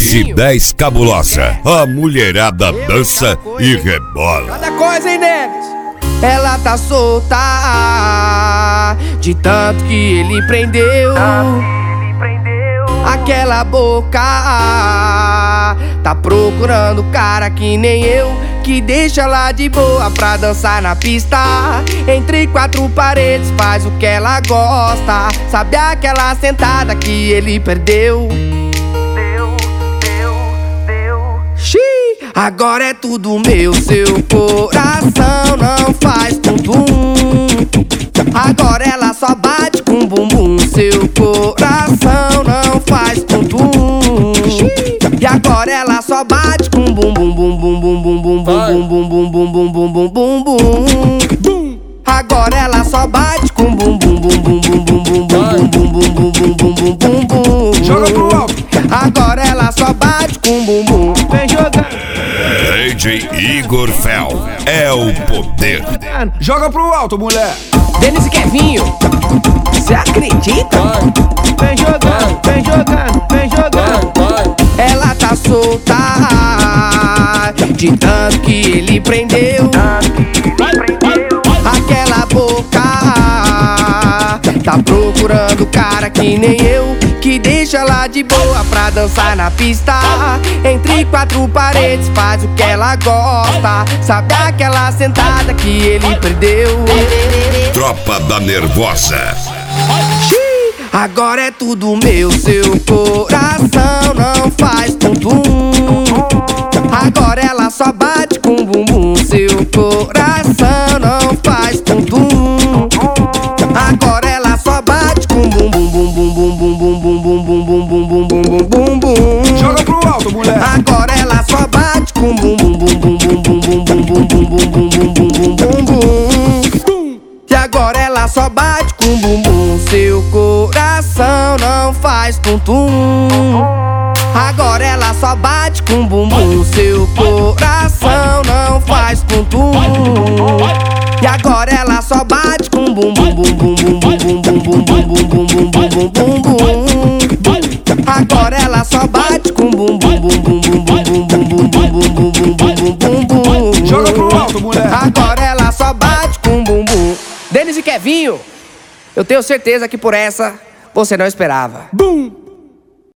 S10 Cabulosa. A mulherada dança e rebola. Cada coisa, hein, Neves? Ela tá solta de tanto que ele prendeu. Aquela boca tá procurando cara que nem eu, que deixa ela de boa pra dançar na pista. Entre quatro paredes faz o que ela gosta. Sabe aquela sentada que ele perdeu? Agora é tudo meu, seu coração não faz tum-tum. Agora ela só bate com bumbum, seu coração não faz tum-tum. E agora ela só bate com bumbum, bum bum bum bum bum bum bum bum bum bum bum bum bum bum. Agora ela só bate com bumbum bum bum bum bum bum bum bum bum bum bum bum bum bum. Joga pro alto. Agora ela só bate com bumbum. Vem jogando. DJ Igor Fel é o poder. Joga pro alto, mulher. Denis e Kevinho, cê acredita? Vem jogando, vem jogando, vem jogando. Ela tá solta de tanto que ele prendeu. Aquela boca tá procurando cara que nem eu, que deixa ela de boa pra dançar na pista. Entre quatro paredes faz o que ela gosta. Sabe aquela sentada que ele perdeu? Tropa da Nervosa. Agora é tudo meu, seu coração não faz tum-tum. Agora ela só bate com bumbum, seu coração não faz tum-tum. Agora ela só bate com bumbum, bum bum bum bum bum bum bum bum bum bum bum bum bum bum. Joga pro alto, mulher. Agora ela só bate com bumbum bum bum bum bum bum bum bum bum bum bum bum bum bum. E agora ela só bate com bumbum, seu coração não faz tum-tum. Agora ela só bate com bumbum, seu coração não faz tum-tum. E agora ela só bate com bumbum bum bum bum bum bum bum bum bum bum bum bum bum bum. Agora ela só bate com bumbum bum bum bum bum bum bum bum bum bum bum bum bum. Joga pro alto, mulher. Agora ela só bate com bumbum. Denis e Kevinho, eu tenho certeza que por essa você não esperava. Bum.